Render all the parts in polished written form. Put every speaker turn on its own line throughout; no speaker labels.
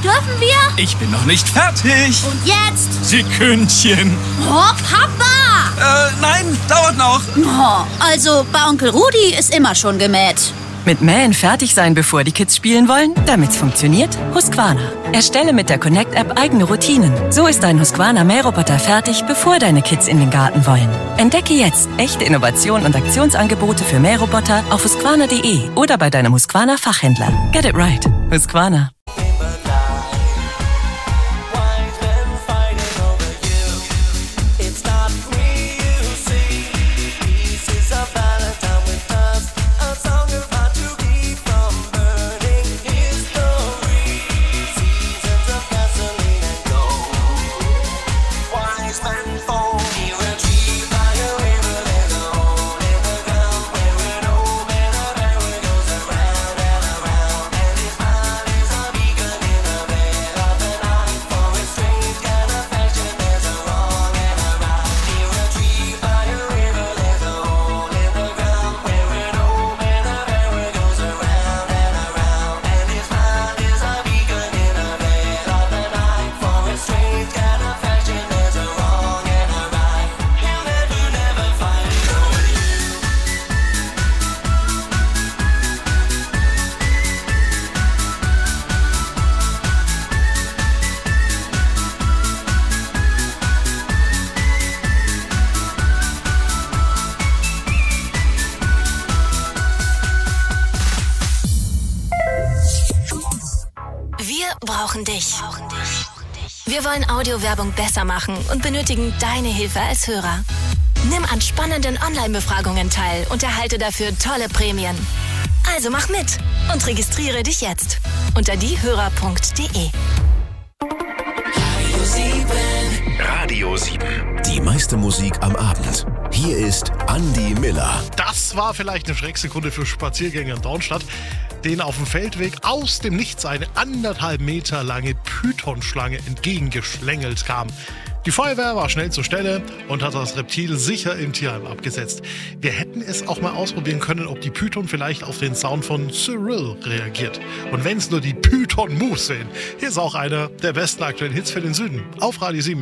Dürfen wir?
Ich bin noch nicht fertig.
Und jetzt?
Sekündchen.
Oh, Papa!
Nein, dauert noch.
Oh, also, bei Onkel Rudi ist immer schon gemäht.
Mit Mähen fertig sein, bevor die Kids spielen wollen? Damit's funktioniert, Husqvarna. Erstelle mit der Connect-App eigene Routinen. So ist dein Husqvarna-Mähroboter fertig, bevor deine Kids in den Garten wollen. Entdecke jetzt echte Innovationen und Aktionsangebote für Mähroboter auf husqvarna.de oder bei deinem Husqvarna-Fachhändler. Get it right. Husqvarna.
Wir wollen Audiowerbung besser machen und benötigen deine Hilfe als Hörer. Nimm an spannenden Online-Befragungen teil und erhalte dafür tolle Prämien. Also mach mit und registriere dich jetzt unter diehörer.de.
Radio 7. Die meiste Musik am Abend. Hier ist Andi Miller.
Das war vielleicht eine Schrecksekunde für Spaziergänger in Dornstadt, denen auf dem Feldweg aus dem Nichts eine 1,5 Meter lange Pythonschlange entgegengeschlängelt kam. Die Feuerwehr war schnell zur Stelle und hat das Reptil sicher im Tierheim abgesetzt. Wir hätten es auch mal ausprobieren können, ob die Python vielleicht auf den Sound von Cyril reagiert. Und wenn es nur die Python-Moves wären. Hier ist auch einer der besten aktuellen Hits für den Süden. Auf Radio 7.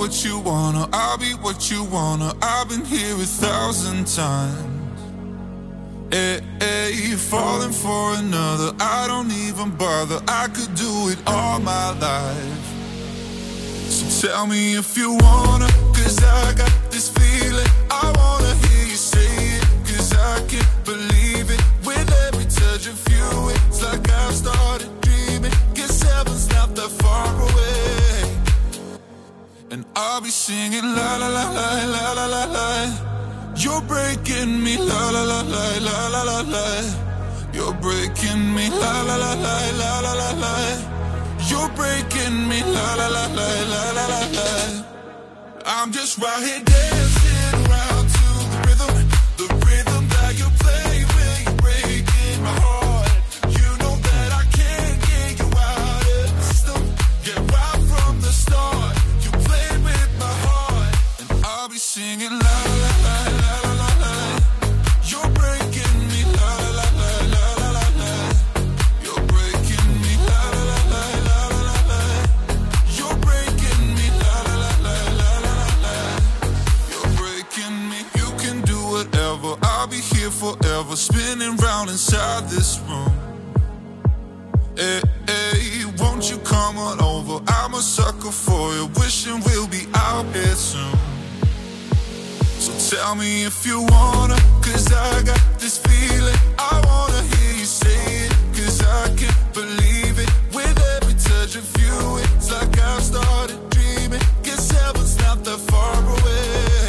what you wanna, I'll be what you wanna. I've been here 1,000 times. Hey, falling for another, I don't even bother. I could do it all my life. So tell me if you wanna, cause I got this feeling. I wanna hear you say it, cause I can't believe it. With every touch of you, it's like I've started dreaming. Guess heaven's not that far away. And I'll be singing la la la la la la la la. You're breaking me, la la la la la la la la. You're breaking me, la la la la la la la la. You're breaking me, la la la la la la la la. I'm just right here dancing around to the rhythm that you play when you're breaking my heart. You know that I can't get you out of the system. Yeah, right from the start, you played with my heart, and I'll be singing la la la la la la la. You're breaking me, la la la la la la la. You're breaking me, la la la la la la la. You're breaking me, la la la la la la la. You're breaking me. You can do whatever. I'll be here forever, spinning round inside this room. Hey, won't you come on over? I'm a sucker for you, wishing we'll be out here soon. So tell me if you wanna, cause I got this feeling. I wanna hear you say it, cause I can't believe it. With every touch of you, it's like I've started dreaming. Guess heaven's not that far away.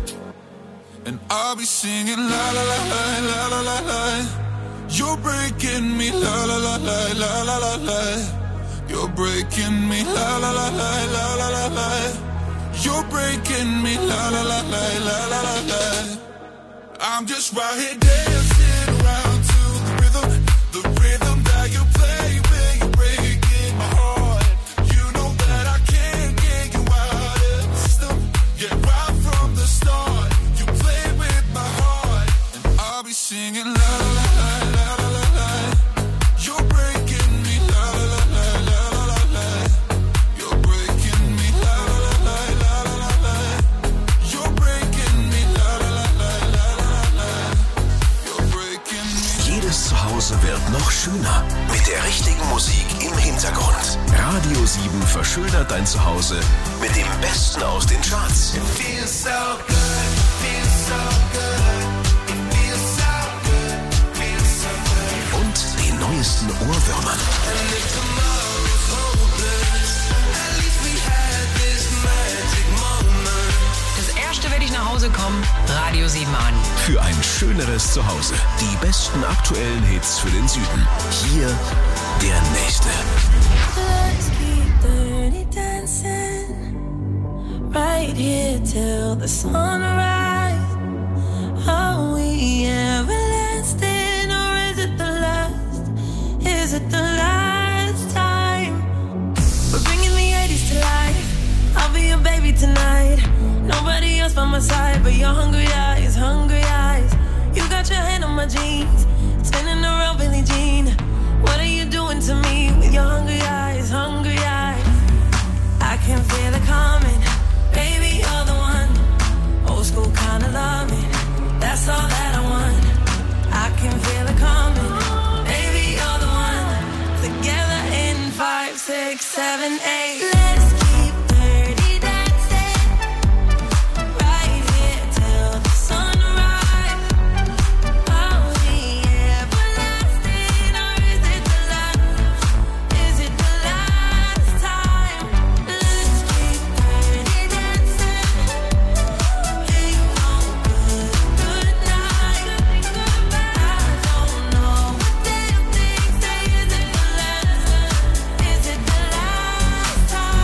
And I'll be singing la la la la la la la la. You're breaking me, la la la la la la la la. You're breaking me, la la la la la la la la. You're breaking me, la la la la la la la la. I'm just right here dancing around to the rhythm that you play when you're breaking my heart. You know that I can't get you out of the system. Yeah, right from the start, you played with my heart, and I'll be singing la la la la la la la. You're breaking me, la la la la la la la. You're breaking me, la la la la la la la. You're breaking me, la la la la la la la. You're breaking me.
Jedes Zuhause wird noch schöner mit der richtigen Musik im Hintergrund. Radio 7 verschönert dein Zuhause mit dem Besten aus den Charts.
It feels so good, feels so good. It feels so good, feels so good.
Und den neuesten Ohrwürmern.
And if tomorrow's hopeless, at least we had this magic moment.
Das erste, wenn ich nach Hause komme, Radio 7 an.
Für ein schöneres Zuhause. Die besten aktuellen Hits für den Süden. Hier der nächste.
Let's keep dirty dancing right here till the sunrise. Are we everlasting or is it the last? Is it the last time? We're bringing the 80s to life. I'll be your baby tonight. Nobody else by my side but your hungry eyes, hungry eyes. You got your hand on my jeans, spinning around Billie Jean. What are you doing to me with your hungry eyes, hungry eyes? I can feel it coming, baby, you're the one. Old school kind of loving, that's all that I want. I can feel it coming, baby, you're the one. Together in 5, 6, 7, 8. Let's keep dirty dancing right here till the sunrise. Are we everlasting or is it the last? Is it the last time? Let's keep dirty dancing. Hey, good night. I don't know what damn thing say. Is it the last? Is it the last time?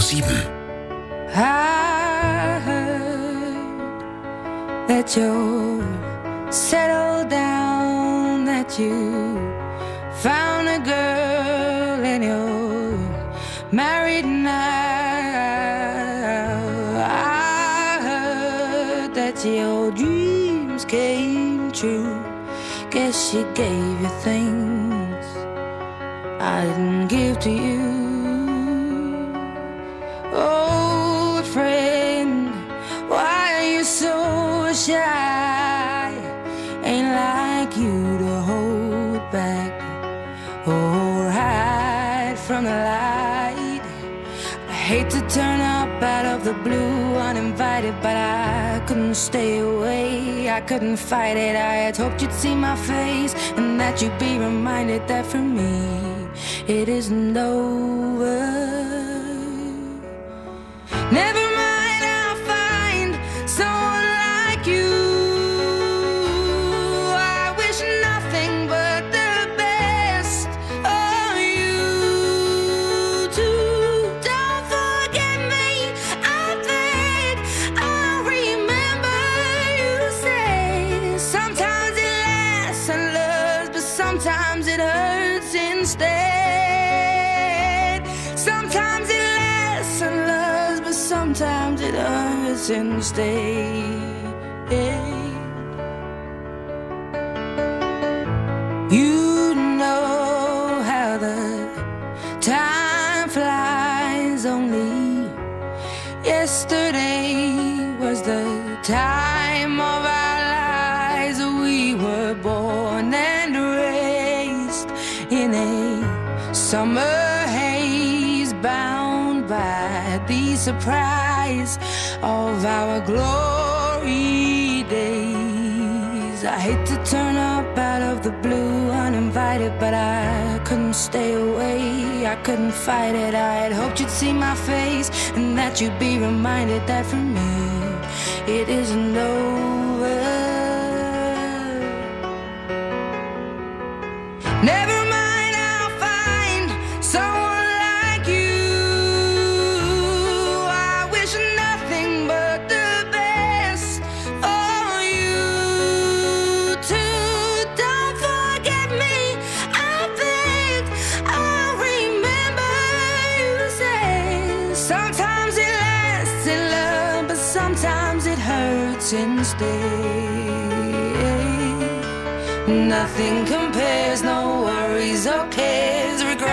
7.
I heard that you're settled down, that you found a girl and you're married now. I heard that your dreams came true. Guess she gave you things I didn't give to you. Oh, friend, why are you so shy? Ain't like you to hold back or hide from the light. I hate to turn up out of the blue uninvited, but I couldn't stay away. I couldn't fight it. I had hoped you'd see my face and that you'd be reminded that for me it isn't over. Never mind, I'll find someone like you. I wish nothing but the best of you too. Don't forget me, I beg. I remember you say sometimes it lasts and loves, but sometimes it hurts instead. Sometimes it lasts and loves, but sometimes it hurts instead. You know how the time flies. Only yesterday was the time of our lives. We were born and raised in a summer haze, bound by the surprise of our glory days. I hate to turn up out of the blue uninvited, but I couldn't stay away. I couldn't fight it. I had hoped you'd see my face and that you'd be reminded that for me it isn't over. Never mind, I'll find someone like you. I wish nothing but the best for you too. Don't forget me, I beg. I remember you say sometimes it lasts in love, but sometimes it hurts instead. Nothing compares, no worries or cares.